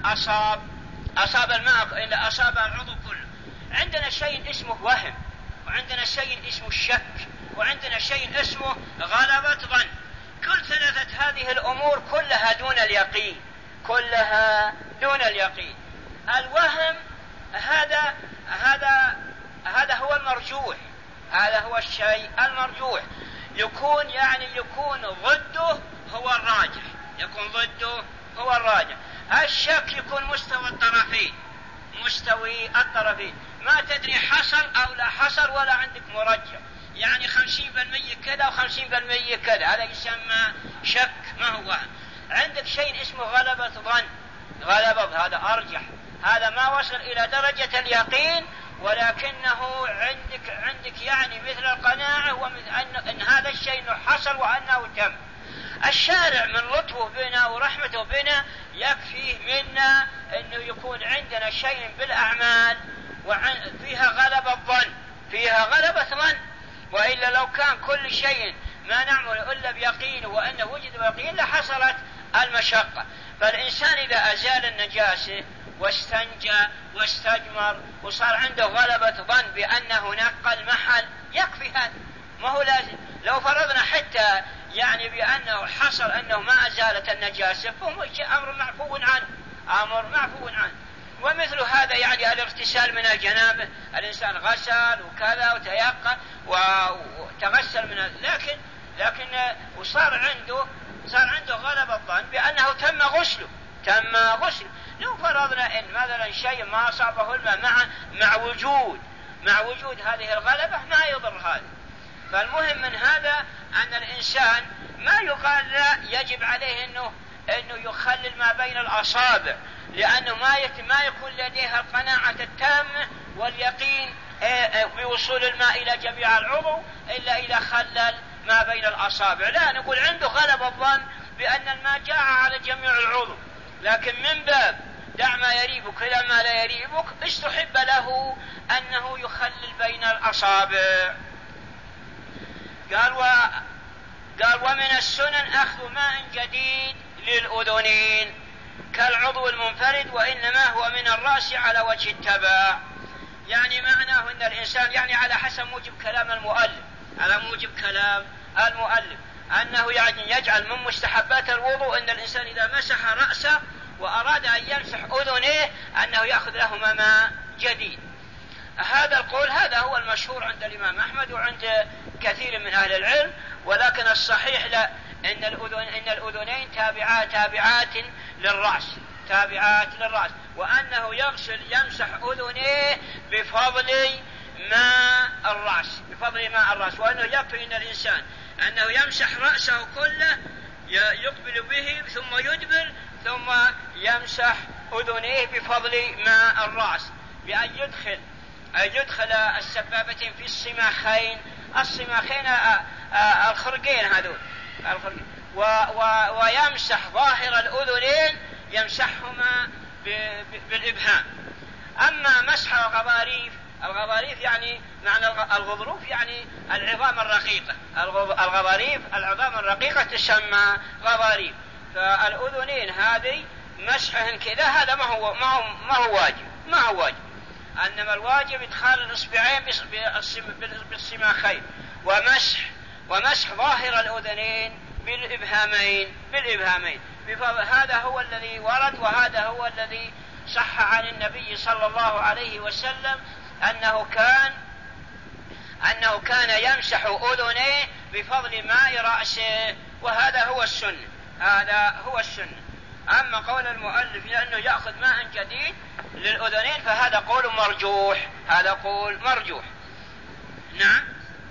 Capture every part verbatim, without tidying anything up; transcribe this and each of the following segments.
أصاب أصاب الماء إلا أصاب العضو كله. عندنا شيء اسمه وهم، وعندنا شيء اسمه الشك، وعندنا شيء اسمه غلبة ظن. كل ثلاثة هذه الأمور كلها دون اليقين، كلها دون اليقين. الوهم هذا هذا هذا هو المرجوح، هذا هو الشيء المرجوح، يكون يعني يكون ضده هو الراجح، يكون ضده هو الراجح. الشك يكون مستوى الطرفين، مستوي الطرفين، ما تدري حصل أو لا حصل ولا عندك مرجح، يعني خمسين بالمية كذا وخمسين بالمية كذا، هذا يسمى شك، ما هو وهم. عندك شيء اسمه غلبة ظن، غلبة هذا أرجح، هذا ما وصل إلى درجة اليقين، ولكنه عندك عندك يعني مثل القناعة ومثل أن, أن هذا الشيء حصل وأنه تم. الشارع من لطفه بنا ورحمته بنا يكفيه منا أنه يكون عندنا شيء بالأعمال وفيها غلبة ظن، فيها غلبة ظن، وإلا لو كان كل شيء ما نعمل إلا بيقين وأنه وجد بيقين لحصلت المشقة. فالإنسان إذا أزال النجاسة واستنجى واستجمر وصار عنده غلبة ظن بأنه نقى المحل يكفي هذا، ما هو لازم. لو فرضنا حتى يعني بأنه حصل أنه ما أزالت النجاسة فهو أمر معفو عنه، أمر معفو عنه. ومثل هذا يعني الاغتسال من الجنابة، الإنسان غسل وكذا وتيقن وتغسل من، لكن لكن وصار عنده صار عنده غلبة الظن بأنه تم غسله، تم غسله. لو فرضنا إن مثلا شيء ما أصابه الماء مع مع وجود مع وجود هذه الغلبة ما يضر هذا. فالمهم من هذا أن الإنسان ما يقال لا يجب عليه إنه إنه يخلل ما بين الأصابع، لأنه ما ما يكون لديه القناعة التامة واليقين بوصول الماء إلى جميع العضو إلا إذا خلل ما بين الأصابع. لا، نقول عنده غلبة الظن بأن الماء جاء على جميع العضو، لكن من باب دع ما يريبك إلى ما لا يريبك استحب له أنه يخلل بين الأصابع. قال و... قال ومن السنن أخذ ماء جديد للأذنين كالعضو المنفرد، وإنما هو من الرأس على وجه التبع. يعني معناه أن الإنسان يعني على حسب موجب كلام المؤلف، على موجب كلام المؤلف أنه يعني يجعل من مستحبات الوضوء أن الإنسان إذا مسح رأسه وأراد أن يمسح أذنيه أنه يأخذ لهما ماء جديد. هذا القول هذا هو المشهور عند الإمام أحمد وعند كثير من أهل العلم، ولكن الصحيح لا، إن الأذن إن الأذنين تابعات تابعات للرأس، تابعات للرأس، وأنه يغسل يمسح أذنيه بفضل ماء الرأس، بفضل ماء الرأس، وأنه يكفي إن الإنسان أنه يمسح رأسه كله يقبل به ثم يدبر ثم يمسح أذنيه بفضل ماء الرأس، بأن يدخل أن يدخل السبابتين في الصماخين، الصماخين الخرقين هذول الخرقين، و و ويمسح ظاهر الأذنين يمسحهما بالإبهام. أما مسح الغضاريف، الغضاريف يعني معنى الغضروف يعني العظام الرقيقة، الغضاريف العظام الرقيقة تسمى غضاريف. فالأذنين هذه مسحهن كذا هذا ما هو ما هو ما هو واجب، ما هو واجب، إنما الواجب إدخال الإصبعين بالصماخين ومسح ومسح ظاهر الأذنين بالإبهامين بالإبهامين هذا هو الذي ورد، وهذا هو الذي صح عن النبي صلى الله عليه وسلم أنه كان أنه كان يمسح أذنيه بفضل ماء رأسه، وهذا هو السنة، هذا هو السنة. أما قول المؤلف لأنه يأخذ ماء جديد للأذنين فهذا قول مرجوح، هذا قول مرجوح. نعم،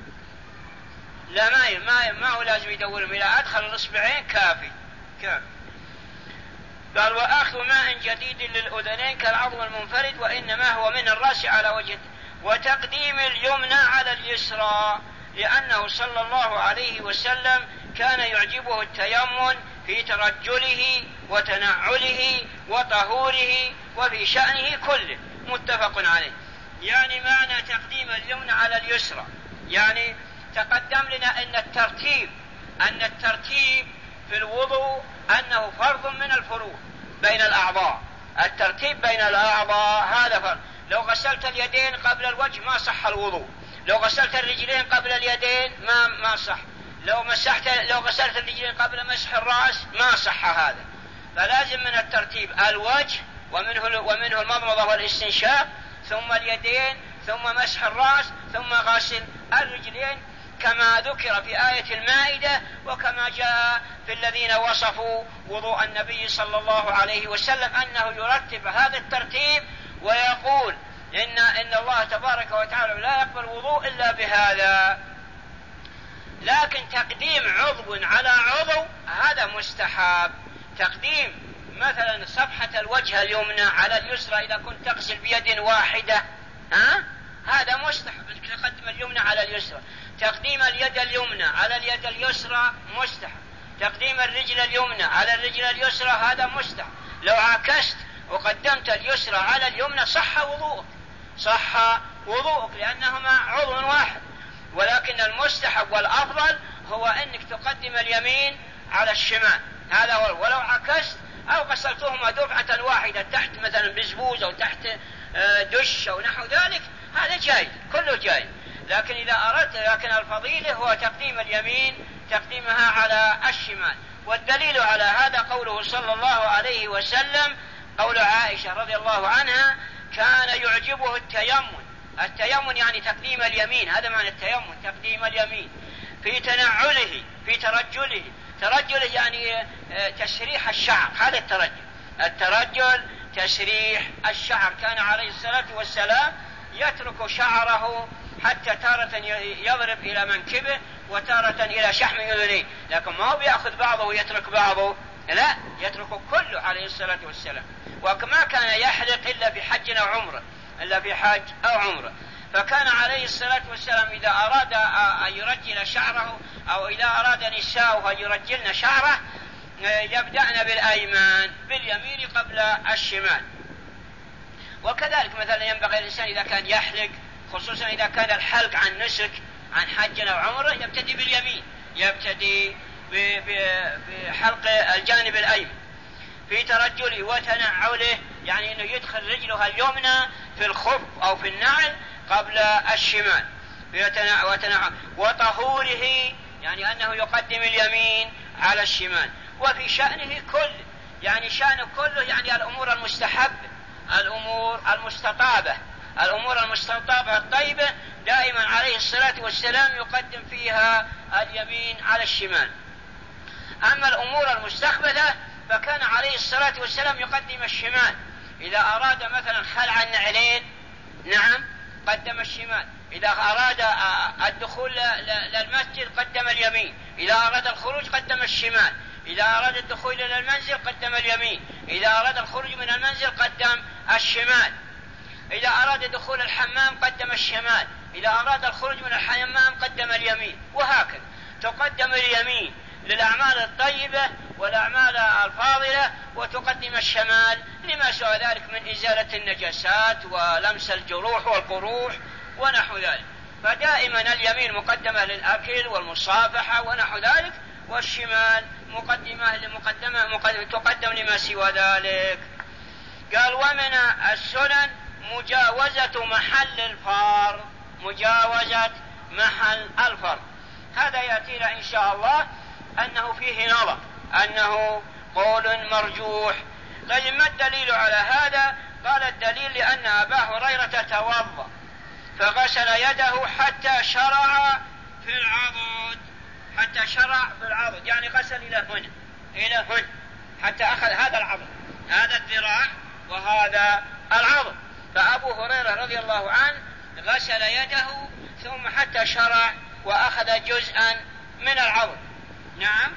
لا ما ما ما هو لازم يدورهم، إلى أدخل الإصبعين كافي كافي. قال وأخذ ماء جديد للأذنين كالعظم المنفرد، وإنما هو من الرأس على وجه، وتقديم اليمنى على اليسرى، لأنه صلى الله عليه وسلم كان يعجبه التيمم في ترجله وتنعله وطهوره وفي شأنه كله، متفق عليه. يعني معنى تقديم اليمنى على اليسرى يعني تقدم لنا أن الترتيب أن الترتيب في الوضوء أنه فرض من الفروض بين الأعضاء، الترتيب بين الأعضاء هذا فرق. لو غسلت اليدين قبل الوجه ما صح الوضوء، لو غسلت الرجلين قبل اليدين ما ما صح، لو مسحت لو غسلت الرجلين قبل مسح الرأس ما صح هذا. فلازم من الترتيب الوجه ومنه ومنه المضمضة والاستنشاق، ثم اليدين، ثم مسح الرأس، ثم غسل الرجلين، كما ذكر في آية المائدة وكما جاء في الذين وصفوا وضوء النبي صلى الله عليه وسلم أنه يرتب هذا الترتيب ويقول إن, إن الله تبارك وتعالى لا يقبل وضوء إلا بهذا. لكن تقديم عضو على عضو هذا مستحب. تقديم مثلا صفحة الوجه اليمنى على اليسرى إذا كنت تغسل بيد واحدة ها؟ هذا مستحب، تقدم اليمنى على اليسرى. تقديم اليد اليمنى على اليد اليسرى مستحب. تقديم الرجل اليمنى على الرجل اليسرى هذا مستحب. لو عكست وقدمت اليسرى على اليمنى صح وضوءك، صح وضوءك لأنهما عضو واحد. ولكن المستحب والأفضل هو أنك تقدم اليمين على الشمال، هذا هو. ولو عكست أو غسلتهما دفعة واحدة تحت مثلا بزبوز أو تحت دش أو نحو ذلك هذا جائز، كله جائز. لكن إذا أردت لكن الفضيلة هو تقديم اليمين تقديمها على الشمال. والدليل على هذا قوله صلى الله عليه وسلم، قول عائشة رضي الله عنها: كان يعجبه التيمم. التيمم يعني تقديم اليمين، هذا معنى التيمم، تقديم اليمين في تنعله في ترجله. ترجله يعني تسريح الشعر، هذا الترجل. الترجل تسريح الشعر. كان عليه الصلاة والسلام يترك شعره حتى تارة يضرب إلى منكبه وتارة إلى شحم أذنيه، لكن ما هو بيأخذ بعضه ويترك بعضه، لا، يترك كله عليه الصلاة والسلام. وما كان يحلق إلا في حج أو عمره، إلا في حج أو عمره. فكان عليه الصلاة والسلام إذا أراد أن يرجل شعره أو إذا أراد نساؤه أن يرجلن شعره يبدأن بالأيمان، باليمين قبل الشمال. وكذلك مثلا ينبغي الإنسان إذا كان يحلق، خصوصا إذا كان الحلق عن نسك عن حج أو عمره، يبتدي باليمين، يبتدي بحلق الجانب الأيمن في ترجله وتنعله، يعني أنه يدخل رجلها اليمنى في الخف أو في النعل قبل الشمال. وتنعل وطهوره يعني أنه يقدم اليمين على الشمال. وفي شأنه كل يعني شأنه كله يعني الأمور المستحبة، الأمور المستطابة، الأمور المستطابة الطيبة دائما عليه الصلاة والسلام يقدم فيها اليمين على الشمال. أما الأمور المستخبثة فكان عليه الصلاة والسلام يقدم الشمال. إذا أراد مثلا خلع النعلين نعم قدم الشمال، إذا أراد الدخول للمسجد قدم اليمين، إذا أراد الخروج قدم الشمال، إذا أراد الدخول إلى المنزل قدم اليمين، إذا أراد الخروج من المنزل قدم الشمال، إذا أراد دخول الحمام قدم الشمال، إذا أراد الخروج من الحمام قدم اليمين، وهكذا تقدم اليمين للأعمال الطيبة والأعمال الفاضلة، وتقدم الشمال لما سوى ذلك من إزالة النجاسات ولمس الجروح والقروح ونحو ذلك. فدائما اليمين مقدمة للأكل والمصافحة ونحو ذلك، والشمال مقدمة لمقدمة تقدم لما سوى ذلك. قال: ومن السنن مجاوزة محل الفرض، مجاوزة محل الفرض. هذا يأتينا إن شاء الله أنه فيه نظر، أنه قول مرجوح. طيب ما الدليل على هذا؟ قال: الدليل لأن أبا هريرة توضأ فغسل يده حتى شرع في العضد، حتى شرع في العضد يعني غسل إلى هنا إلى هنا حتى أخذ هذا العضد، هذا الذراع وهذا العضد. فأبو هريرة رضي الله عنه غسل يده ثم حتى شرع وأخذ جزءا من العضد. نعم.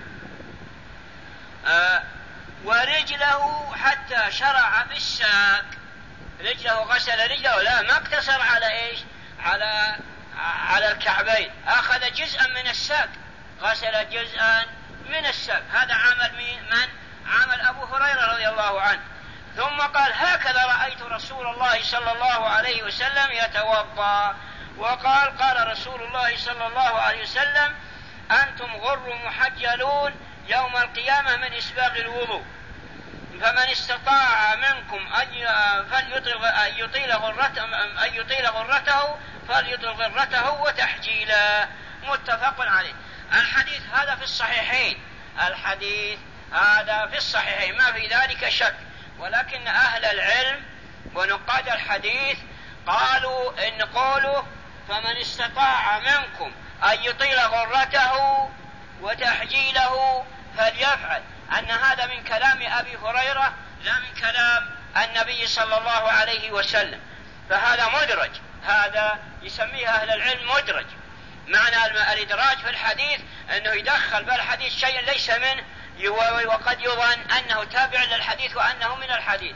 آه ورجله حتى شرع بالساق، رجله غسل رجله، لا ما اقتصر على إيش؟ على على الكعبين، أخذ جزءا من الساق، غسل جزءا من الساق. هذا عمل من عمل أبو هريرة رضي الله عنه. ثم قال: هكذا رأيت رسول الله صلى الله عليه وسلم يتوضأ. وقال: قال رسول الله صلى الله عليه وسلم: أنتم غر محجلون يوم القيامة من إسباغ الوضوء. فمن استطاع منكم أن يطيل غرته أن يطيل غرته فليطل غرته وتحجيلا، متفق عليه. الحديث هذا في الصحيحين، الحديث هذا في الصحيحين ما في ذلك شك، ولكن أهل العلم ونقاد الحديث قالوا إن قوله فمن استطاع منكم أن يطيل غرته وتحجيله فليفعل، أن هذا من كلام أبي هريرة لا من كلام النبي صلى الله عليه وسلم، فهذا مدرج، هذا يسميه أهل العلم مدرج. معنى الإدراج في الحديث أنه يدخل بالحديث شيء ليس منه، وقد يظن أنه تابع للحديث وأنه من الحديث.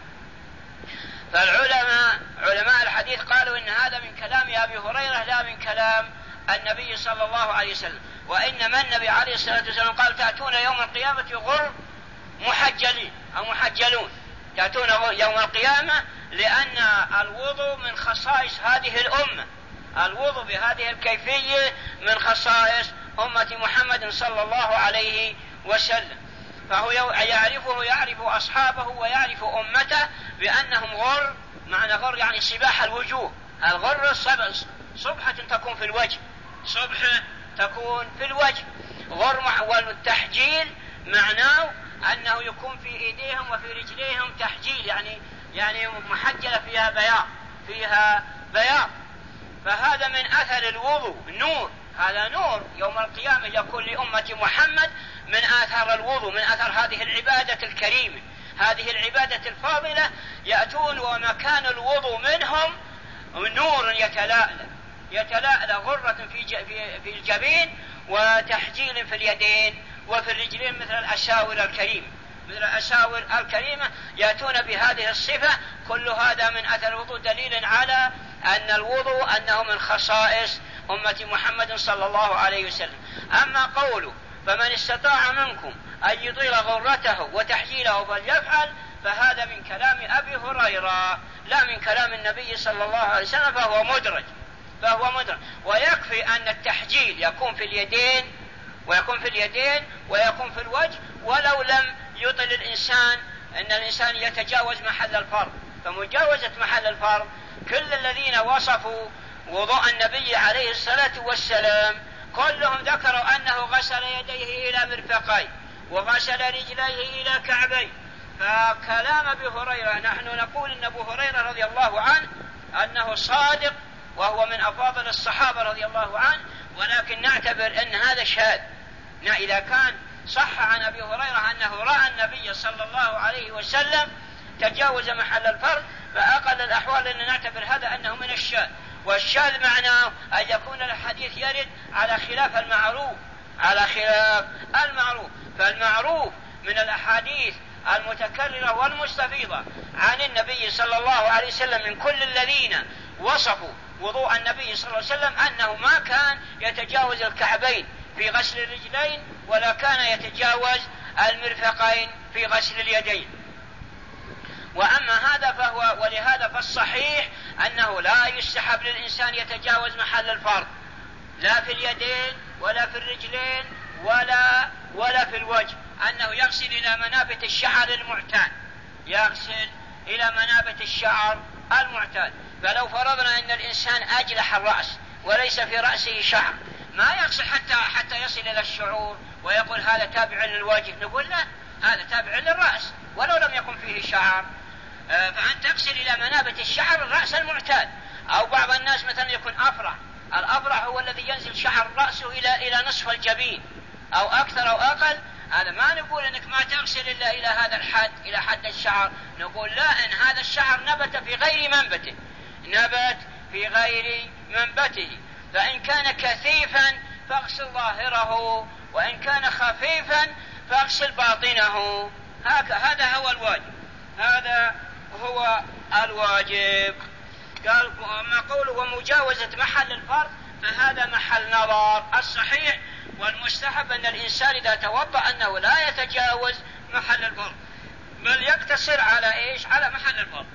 فالعلماء علماء الحديث قالوا إن هذا من كلام أبي هريرة لا من كلام النبي صلى الله عليه وسلم، وإنما النبي عليه الصلاة والسلام قال تأتون يوم القيامة غر محجلين أو محجلون، تأتون يوم القيامة، لأن الوضوء من خصائص هذه الأمة، الوضوء بهذه الكيفية من خصائص أمة محمد صلى الله عليه وسلم، فهو يعرفه يعرف أصحابه ويعرف أمته بأنهم غر، معنى غر يعني صباح الوجوه، الغر صبحة تكون في الوجه، صبحة تكون في الوجه غر. والتحجيل معناه أنه يكون في إيديهم وفي رجليهم تحجيل، يعني يعني محجلة فيها بياض، فيها بياض، فهذا من أثر الوضوء نور، هذا نور يوم القيامة يكون لأمة محمد من آثار الوضوء، من آثار هذه العبادة الكريمة، هذه العبادة الفاضلة، يأتون ومكان الوضوء منهم نور يتلألأ يتلألأ غرة في في الجبين وتحجيل في اليدين وفي الرجلين مثل الأساور الكريمة، مثل الأساور الكريمة يأتون بهذه الصفة. كل هذا من أثر الوضوء دليل على أن الوضوء أنه من خصائص أمة محمد صلى الله عليه وسلم. أما قوله فمن استطاع منكم أن يطيل غرته وتحجيله فليفعل، فهذا من كلام أبي هريرة لا من كلام النبي صلى الله عليه وسلم، فهو مدرج فهو مدرج ويكفي أن التحجيل يكون في اليدين ويكون في اليدين ويكون في الوجه، ولو لم يطل الإنسان أن الإنسان يتجاوز محل الفرض، فمجاوزة محل الفرض كل الذين وصفوا وضوء النبي عليه الصلاة والسلام كلهم ذكروا أنه غسل يديه إلى مرفقيه وغسل رجليه إلى كعبيه. فكلام أبي هريرة نحن نقول إن أبو هريرة رضي الله عنه أنه صادق وهو من أفاضل الصحابة رضي الله عنه، ولكن نعتبر أن هذا شاذ. إذا كان صح عن أبي هريرة أنه رأى النبي صلى الله عليه وسلم تجاوز محل الفرض، فأقل الأحوال أن نعتبر هذا أنه من الشاذ، والشاذ معناه أن يكون الحديث يرد على خلاف المعروف على خلاف المعروف فالمعروف من الأحاديث المتكررة والمستفيضة عن النبي صلى الله عليه وسلم من كل الذين وصفوا وضوء النبي صلى الله عليه وسلم أنه ما كان يتجاوز الكعبين في غسل الرجلين ولا كان يتجاوز المرفقين في غسل اليدين. وأما هذا فهو ولهذا فالصحيح أنه لا يستحب للإنسان يتجاوز محل الفرض لا في اليدين ولا في الرجلين ولا ولا في الوجه، أنه يغسل إلى منابت الشعر المعتاد يغسل إلى منابت الشعر المعتاد. فلو فرضنا أن الإنسان أجلح الرأس وليس في رأسه شعر ما يغسل حتى حتى يصل إلى الشعور ويقول هذا تابع للوجه، نقول لا، هذا تابع للرأس ولو لم يكن فيه شعر. فأنت تغسل إلى منابت الشعر الرأس المعتاد. أو بعض الناس مثلا يكون أفرع، الأفرع هو الذي ينزل شعر رأسه إلى إلى نصف الجبين أو أكثر أو أقل، هذا ما نقول أنك ما تغسل إلا إلى هذا الحد إلى حد الشعر، نقول لا، إن هذا الشعر نبت في غير منبته نبت في غير منبته، فإن كان كثيفا فاغسل ظاهره وإن كان خفيفا فاغسل باطنه. هذا هو الواجب هذا هو الواجب. قال أما قوله ومجاوزة محل الفرض فهذا محل نظر. الصحيح والمستحب أن الإنسان إذا توضأ أنه لا يتجاوز محل الفرض بل يقتصر على إيش؟ على محل الفرض.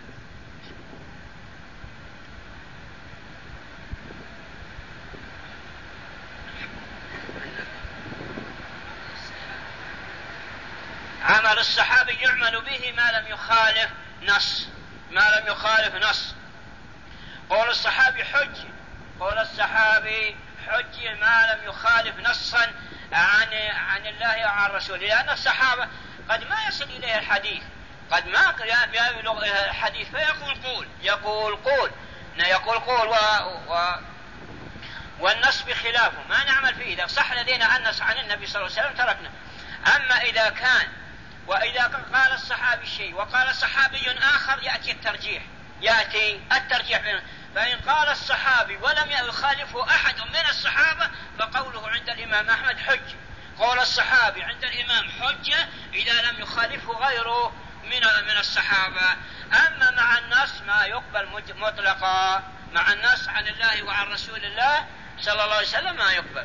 عمل الصحابي يعمل به ما لم يخالف نص، ما لم يخالف نص. قول الصحابي حج، قول الصحابي حج ما لم يخالف نصا عن عن الله وعن رسوله، لأن الصحابة قد ما يصل إليه الحديث، قد ما يبلغ الحديث فيقول قول، يقول قول يقول قول و... و... والنص بخلافه ما نعمل فيه. إذا صح لدينا النص عن النبي صلى الله عليه وسلم تركنا. أما إذا كان وإذا قال الصحابي شيء وقال صحابي آخر يأتي الترجيح، يأتي الترجيح بينه. فإن قال الصحابي ولم يخالفه أحد من الصحابة فقوله عند الإمام أحمد حجة، قول الصحابي عند الإمام حجة إذا لم يخالفه غيره من من الصحابة. أما مع النص ما يقبل مطلقا، مع النص عن الله وعن رسول الله صلى الله عليه وسلم ما يقبل.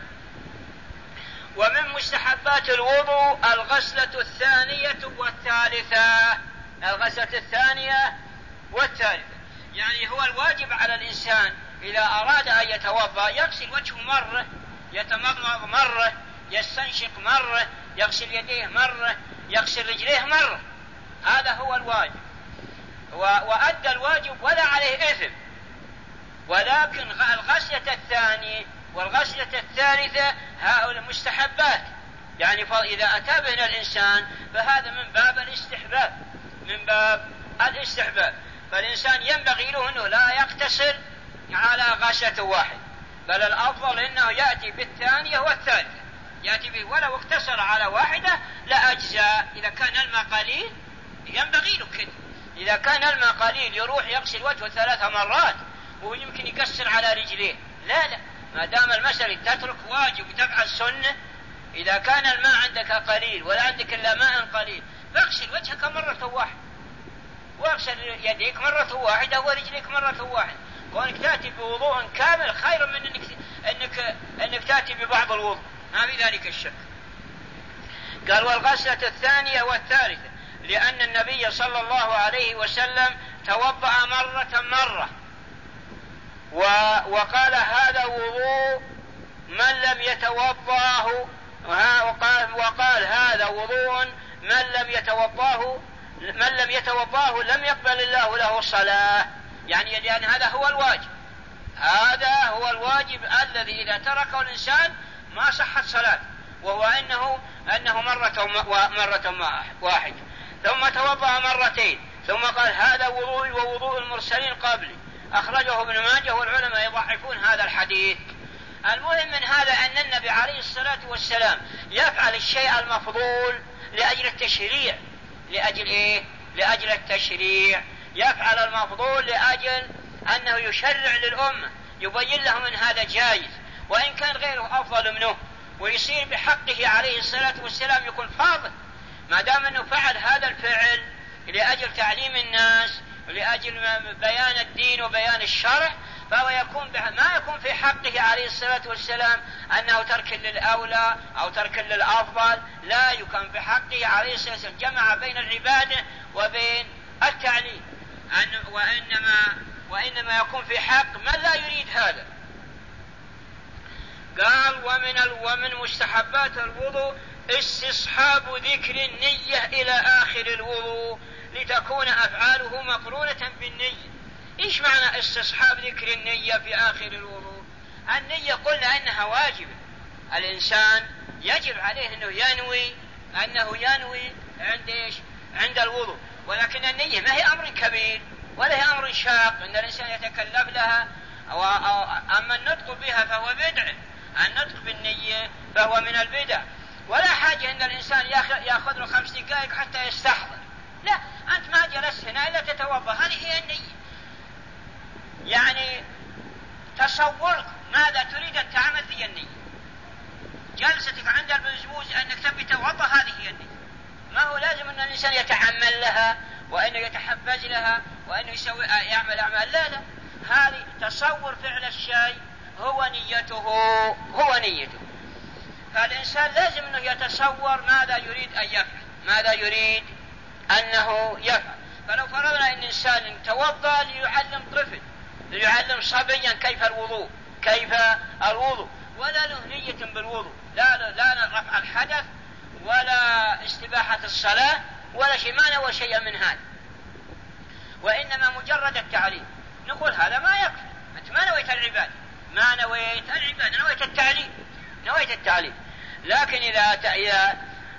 ومن مستحبات الوضوء الغسلة الثانية والثالثة، الغسلة الثانية والثالثة، يعني هو الواجب على الإنسان إذا أراد أن يتوضأ يغسل وجهه مرة، يتمضمض مرة، يستنشق مرة، يغسل يديه مرة، يغسل رجليه مرة. هذا هو الواجب، وأدى الواجب ولا عليه إثم. ولكن الغسلة الثانية والغسلة الثالثة هؤلاء مستحبات، يعني فإذا أتى بهن الإنسان فهذا من باب الاستحباب، من باب الاستحباب. فالإنسان ينبغي له أنه لا يقتصر على غسلة واحد، بل الأفضل أنه يأتي بالثانية والثالثة، يأتي به ولو اقتصر على واحدة لأجزاء. إذا كان الماء قليل ينبغي له كده، إذا كان الماء قليل يروح يغسل وجهه ثلاث مرات ويمكن يقصر على رجليه. لا لا، ما دام المسألة تترك واجب وتفعل سنة. إذا كان الماء عندك قليل ولا عندك إلا ماء قليل فاغسل وجهك مرة واحدة، واغسل يديك مرة واحدة ورجليك مرة واحدة. كونك تأتي بوضوء كامل خير من أنك, أنك, أنك تأتي ببعض الوضوء، ما في ذلك الشك. قال والغسلة الثانية والثالثة، لأن النبي صلى الله عليه وسلم توضأ مرة مرة وقال هذا وضوء من لم يتوضاه، وقال, وقال هذا وضوء من لم يتوضاه من لم يتوضاه لم يقبل الله له الصلاة. يعني لأن هذا هو الواجب، هذا هو الواجب الذي إذا تركه الإنسان ما صحت صلاة، وهو أنه, أنه مرة, مرة واحدة. ثم توضأ مرتين ثم قال هذا وضوء ووضوء المرسلين قبلي، أخرجه ابن ماجه والعلماء يضعفون هذا الحديث. المهم من هذا أن النبي عليه الصلاة والسلام يفعل الشيء المفضول لأجل التشريع، لأجل إيه؟ لأجل التشريع، يفعل المفضول لأجل أنه يشرع للأمة، يبين لهم أن هذا جائز وإن كان غيره أفضل منه، ويصير بحقه عليه الصلاة والسلام يكون فاضل. ما دام أنه فعل هذا الفعل لأجل تعليم الناس ولأجل بيان الدين وبيان الشرع، فهو يكون ما يكون في حقه عليه الصلاة والسلام أنه ترك للأولى أو ترك للأفضل، لا، يكون في حقه عليه الصلاة والسلام جمع بين العبادة وبين التعليم، وإنما, وإنما يكون في حق من لا يريد هذا. قال ومن, ومن مستحبات الوضوء استصحاب ذكر النية إلى آخر الوضوء لتكون أفعاله مقرونة بالنية. إيش معنى استصحاب ذكر النية في آخر الوضوء؟ النية قلنا أنها واجبة، الإنسان يجب عليه أنه ينوي أنه ينوي عند إيش؟ عند الوضوء. ولكن النية ما هي أمر كبير ولا هي أمر شاق أن الإنسان يتكلف لها. أما النطق بها فهو بدع، النطق بالنية فهو من البدع، ولا حاجة أن الإنسان يأخذ له خمس دقائق حتى يستحضر. لا، أنت ما جلست هنا إلا تتوضأ، هذه هي النية. يعني تصورك ماذا تريد أن تعمل في النية، جلستك عند البزبوز أنك تبي توضأ، هذه هي النية. ما هو لازم أن الإنسان يتحمل لها وأنه يتحفز لها وأنه يسوي يعمل أعمال، لا لا، هذه تصور فعل الشيء هو نيته، هو نيته. فالإنسان لازم أنه يتصور ماذا يريد أن يفعل، ماذا يريد أنه يفعل. فلو فرضنا أن إنسان توضأ ليعلم طفل، ليعلم صبيا كيف الوضوء، كيف الوضوء، ولا له نية بالوضوء، لا لا, لا رفع الحدث ولا استباحة إباحة الصلاة ولا شيء، ما نوى شيئا من هذا، وإنما مجرد التعليم. نقول هذا ما يكفي، أنت ما نويت العبادة، ما نويت العبادة، نويت التعليم، نويت التعليم. لكن إذا إذا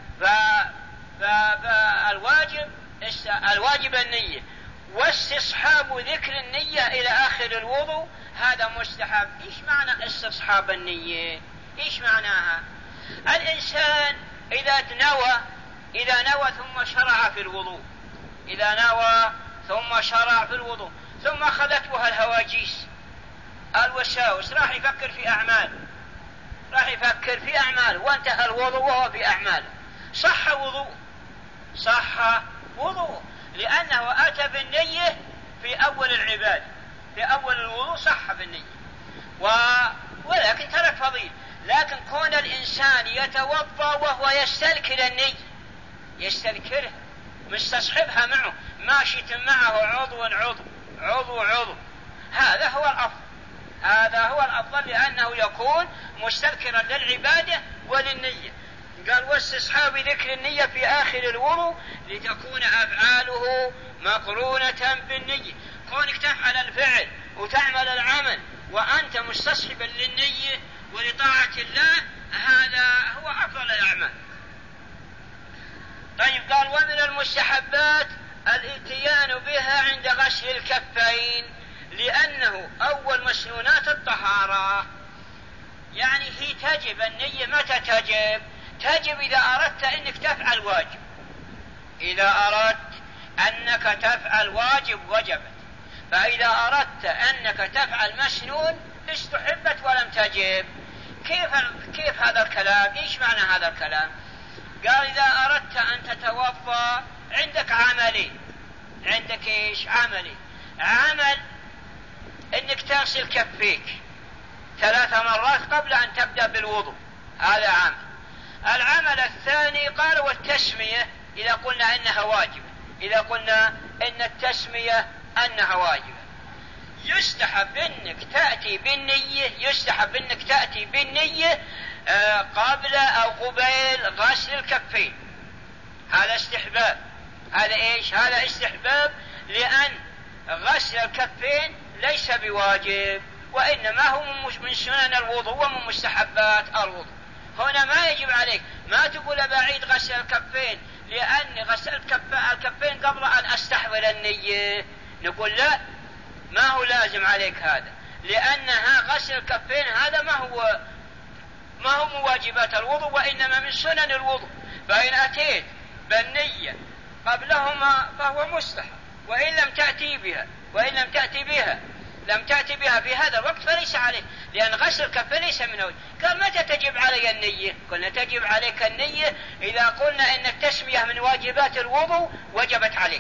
فالواجب الواجب النية، واستصحاب ذكر النية إلى آخر الوضوء هذا مستحب. إيش معنى استصحاب النية؟ إيش معناها؟ الإنسان إذا نوى إذا نوى ثم شرع في الوضوء، إذا نوى ثم شرع في الوضوء ثم أخذته الهواجيس الوساوس، راح يفكر في أعمال، راح يفكر في أعمال وانتهى الوضوء وهو في أعمال، صح وضوء، صح وضوء، لأنه أتى بالنية في أول العبادة، في أول الوضوء صح بالنية، و... ولكن ترك فضيل. لكن كون الإنسان يتوضأ وهو يستذكر النية، يستذكرها مستصحبها معه، ماشي معه عضو عضو عضو عضو، هذا هو الأفضل، هذا هو الأفضل، لأنه يكون مستذكرا للعبادة وللنية. قال واستصحاب ذكر النية في آخر الوضوء لتكون أفعاله مقرونة بالنية. كونك تفعل الفعل وتعمل العمل وأنت مستصحبا للنية ولطاعة الله، هذا هو أفضل الأعمال. طيب قال ومن المستحبات الاتيان بها عند غسل الكفين، لأنه أول مسنونات الطهارة. يعني هي تجب النية متى تجب؟ تجب إذا أردت أنك تفعل واجب، إذا أردت أنك تفعل واجب وجبت، فإذا أردت أنك تفعل مسنون استحبت ولم تجب. كيف, كيف هذا الكلام؟ إيش معنى هذا الكلام؟ قال إذا أردت أن تتوضأ عندك عملي، عندك إيش عملي؟ عمل أنك تغسل كفيك ثلاث مرات قبل أن تبدأ بالوضوء، هذا عمل. العمل الثاني قال والتسمية، إذا قلنا إنها واجبة، إذا قلنا إن التسمية أنها واجبة، يستحب أنك تأتي بالنية، يستحب أنك تأتي بالنية قبل أو قبيل غسل الكفين، هذا استحباب، هذا إيش؟ هذا استحباب، لأن غسل الكفين ليس بواجب، وإنما هو من سنن الوضوء ومن مستحبات الوضوء. هنا ما يجب عليك، ما تقول بعيد غسل الكفين لأن غسل الكفين قبل أن أستحضر النية، نقول لا، ما هو لازم عليك هذا، لأنها غسل الكفين هذا ما هو ما هو مواجبات الوضوء وإنما من سنن الوضوء، فإن أتيت بالنية قبلهما فهو مستحب، وإن لم تأتي بها وإن لم تأتي بها لم تأتي بها في هذا الوقت فليس عليك، لأن غسل الكفين ليس من أول. قال متى تجب علي النية؟ قلنا تجب عليك النية إذا قلنا إن التسمية من واجبات الوضوء وجبت عليك،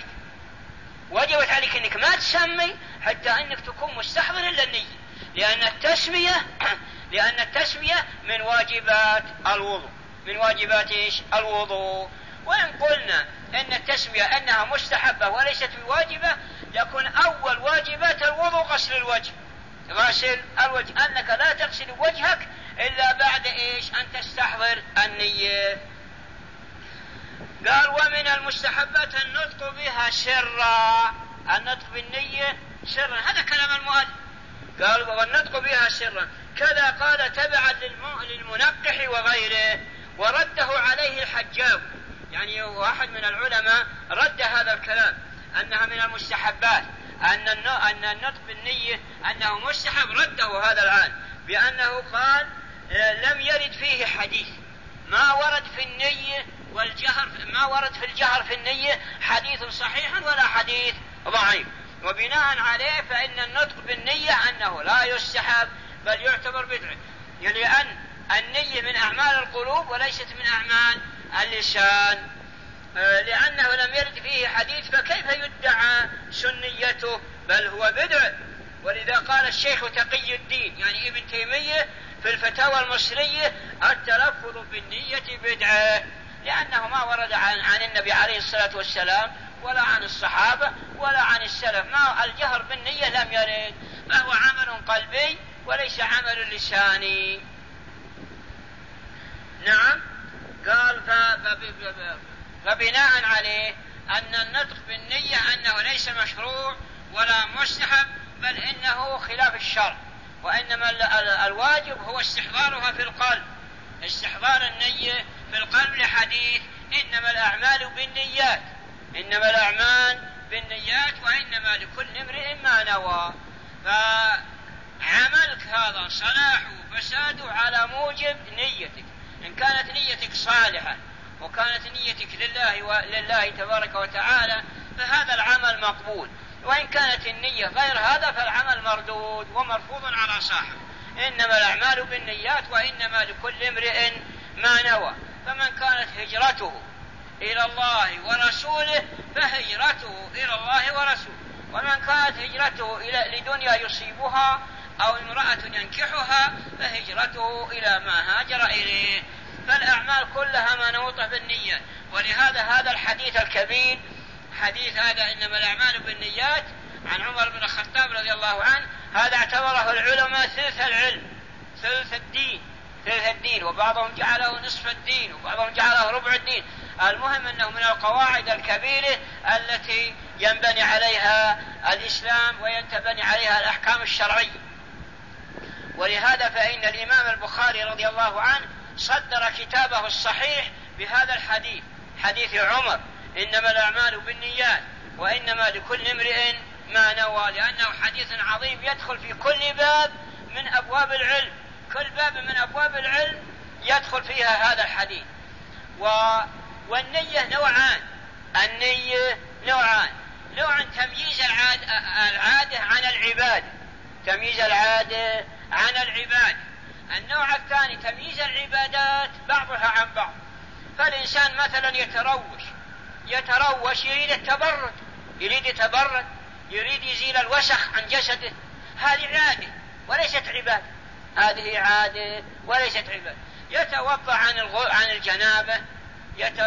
وجبت عليك إنك ما تسمي حتى إنك تكون مستحضر للنية، لأن التسمية لأن التسمية من واجبات الوضوء، من واجبات إيش؟ الوضوء. وإن قلنا إن التسمية أنها مستحبة وليست بواجبة، يكون أول واجبات الوضوء غسل الوجه، غسل الوجه، أنك لا تغسل وجهك إلا بعد إيش؟ أن تستحضر النية. قال ومن المستحبات النطق بها سرا، النطق بالنية سرا، هذا كلام المؤلف، قال والنطق بها سرا كذا قال تبعا للمنقح وغيره، ورده عليه الحجاب، يعني واحد من العلماء رد هذا الكلام أنها من المستحبات، أن أن النطق بالنية أنه مستحب، رده هذا العالم بأنه قال لم يرد فيه حديث، ما ورد في النية والجهر، ما ورد في الجهر في النية حديث صحيح ولا حديث ضعيف، وبناء عليه فإن النطق بالنية أنه لا يستحب بل يعتبر بدعة، لأن النية من أعمال القلوب وليست من أعمال اللسان، لأنه لم يرد فيه حديث فكيف يدعى سنيته؟ بل هو بدعة. ولذا قال الشيخ تقي الدين يعني ابن تيمية في الفتاوى المصرية التلفظ بالنية بدعة، لأنه ما ورد عن, عن النبي عليه الصلاة والسلام ولا عن الصحابة ولا عن السلف، ما الجهر بالنية لم يرد، فهو عمل قلبي وليس عمل لساني. نعم. قال ف... ف... ف... فبناء عليه أن النطق بالنية أنه ليس مشروع ولا مستحب، بل إنه خلاف الشرع، وإنما الواجب هو استحضارها في القلب، استحضار النية في القلب لحديث إنما الأعمال بالنيات، إنما الأعمال بالنيات وإنما لكل امرئ ما نوى. فعملك هذا صلاحه وفساده على موجب نيتك. إن كانت نيتك صالحة وكانت نيتك لله ولله تبارك وتعالى فهذا العمل مقبول، وإن كانت النية غير هذا فالعمل مردود ومرفوض على صاحبه. إنما الأعمال بالنيات وإنما لكل امرئ ما نوى. فمن كانت هجرته إلى الله ورسوله فهجرته إلى الله ورسوله، ومن كانت هجرته إلى لدنيا يصيبها أو امرأة ينكحها فهجرته إلى ما هاجر إليه. فالأعمال كلها منوطة بالنية. ولهذا هذا الحديث الكبير، حديث هذا إنما الأعمال بالنيات عن عمر بن الخطاب رضي الله عنه، هذا اعتبره العلماء ثلث العلم، ثلث الدين، ثلث الدين، وبعضهم جعله نصف الدين وبعضهم جعله ربع الدين. المهم أنه من القواعد الكبيرة التي ينبني عليها الإسلام وينتبني عليها الأحكام الشرعية. ولهذا فإن الإمام البخاري رضي الله عنه صدر كتابه الصحيح بهذا الحديث، حديث عمر إنما الأعمال بالنيات وإنما لكل امرئ ما نوى، لأنه حديث عظيم يدخل في كل باب من أبواب العلم، كل باب من أبواب العلم يدخل فيها هذا الحديث. و... والنية نوعان، النية نوعان، نوع تمييز العادة, العادة عن العبادة، تمييز العادة عن العبادة. النوع الثاني تمييز العبادات بعضها عن بعض. فالإنسان مثلا يتروش يتروش يريد التبرد، يريد يتبرد، يريد يزيل الوسخ عن جسده، هذه عادة وليست عبادة، هذه عادة وليست عبادة. يتوضأ عن الغ... عن الجنابة، يت...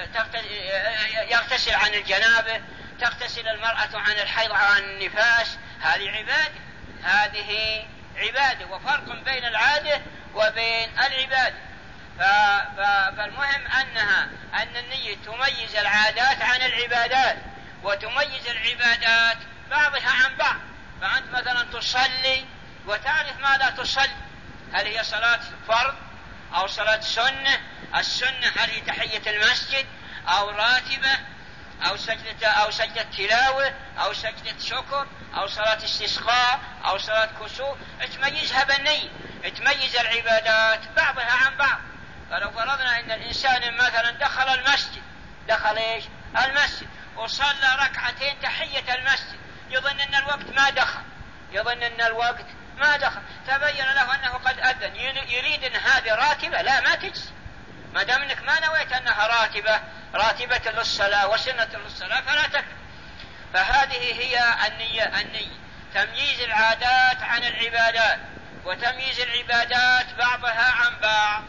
يغتسل عن الجنابة، تغتسل المرأة عن الحيض عن النفاس، هذه عبادة، هذه عبادة. وفرق بين العادة وبين العبادة. ف... ف... فالمهم أنها أن النية تميز العادات عن العبادات، وتميز العبادات بعضها عن بعض. فأنت مثلا تصلي وتعرف ماذا تصلي، هل هي صلاة فرض أو صلاة سنة؟ السنة هل هي تحية المسجد أو راتبة أو سجدة أو سجدة تلاوة أو سجدة شكر أو صلاة استسقاء أو صلاة كسوف؟ تميزها بالنية، تميز العبادات بعضها عن بعض. فلو فرضنا أن الإنسان مثلا دخل المسجد، دخل إيش؟ المسجد، وصلى ركعتين تحية المسجد، يظن أن الوقت ما دخل، يظن أن الوقت ما دخل، تبين له أنه قد أذن، يريد أن هذه راتبة، لا ما تجزي، ما دام أنك ما نويت أنها راتبة، راتبة للصلاة وسنة للصلاة فلا تكفي. فهذه هي النية، النية تمييز العادات عن العبادات، وتمييز العبادات بعضها عن بعض.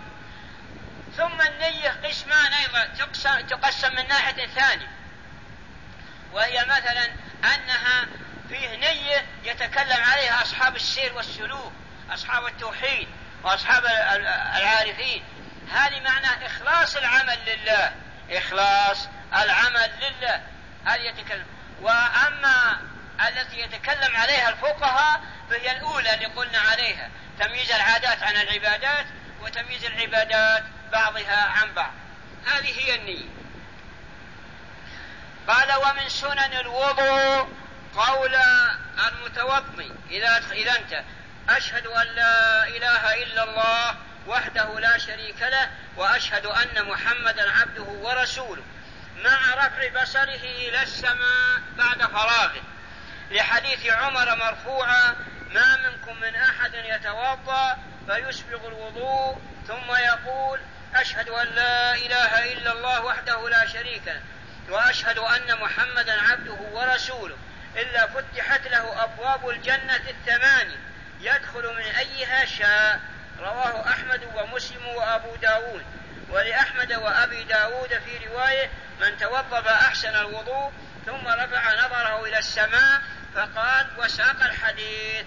ثم النية قسمان أيضا، تقسم, تقسم من ناحية ثانية، وهي مثلا أنها فيه نية يتكلم عليها أصحاب السير والسلوك، أصحاب التوحيد وأصحاب العارفين، هذه معناه إخلاص العمل لله، إخلاص العمل لله، هذه يتكلم. وأما التي يتكلم عليها الفقهاء فهي الأولى اللي قلنا عليها، تمييز العادات عن العبادات وتمييز العبادات بعضها عن بعض، هذه هي النية. قال ومن سنن الوضوء قول المتوضي إذا إذا أنت أشهد أن لا إله إلا الله وحده لا شريك له وأشهد أن محمدا عبده ورسوله، مع رفع بصره إلى السماء بعد فراغه، لحديث عمر مرفوعا ما منكم من أحد يتوضأ فيسبغ الوضوء ثم يقول أشهد أن لا إله إلا الله وحده لا شريك له وأشهد أن محمدا عبده ورسوله إلا فتحت له أبواب الجنة الثمانية يدخل من أيها شاء. رواه أحمد ومسلم وأبو داود. ولأحمد وأبي داود في رواية من توضأ أحسن الوضوء ثم رفع نظره إلى السماء فقال وساق الحديث.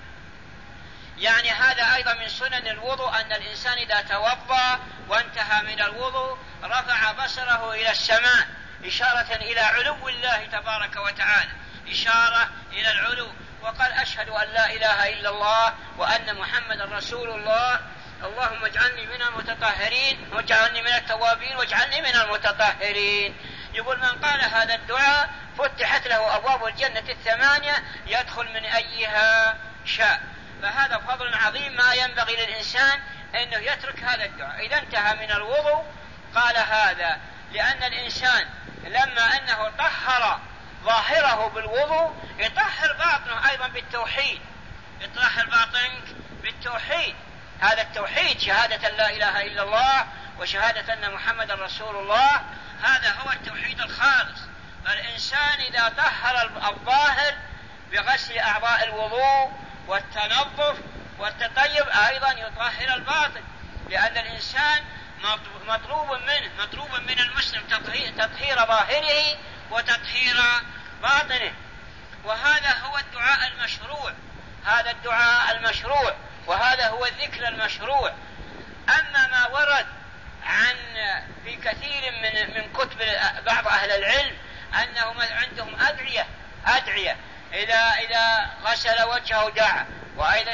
يعني هذا أيضا من سنن الوضوء أن الإنسان إذا توضأ وانتهى من من الوضوء رفع بصره إلى السماء إشارة إلى علو الله تبارك وتعالى، إشارة إلى العلو، وقال أشهد أن لا إله إلا الله وأن محمد رسول الله، اللهم اجعلني من المتطهرين واجعلني من التوابين واجعلني من المتطهرين. يقول من قال هذا الدعاء فتحت له أبواب الجنة الثمانية يدخل من أيها شاء. فهذا فضل عظيم ما ينبغي للإنسان أنه يترك هذا الدعاء. إذا انتهى من الوضوء قال هذا، لأن الإنسان لما أنه طهر ظاهره بالوضوء يطهر باطنه أيضا بالتوحيد، يطهر باطنك بالتوحيد. هذا التوحيد شهادة لا إله إلا الله وشهادة أن محمد رسول الله، هذا هو التوحيد الخالص. فالإنسان إذا طهر الظاهر بغسل أعضاء الوضوء والتنظف والتطيب أيضا يطهر الباطن، لأن الإنسان مطلوب منه مطلوب من المسلم تطهير ظاهره وتطهير باطنه. وهذا هو الدعاء المشروع، هذا الدعاء المشروع، وهذا هو الذكر المشروع. أما ما ورد عن في كثير من من كتب بعض أهل العلم أنهم عندهم أدعية أدعية إذا إذا غسل وجهه دعا، وإذا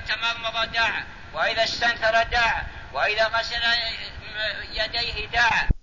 استمضمض دعا، وإذا استنثر دعا، وإذا غسل يديه دعا.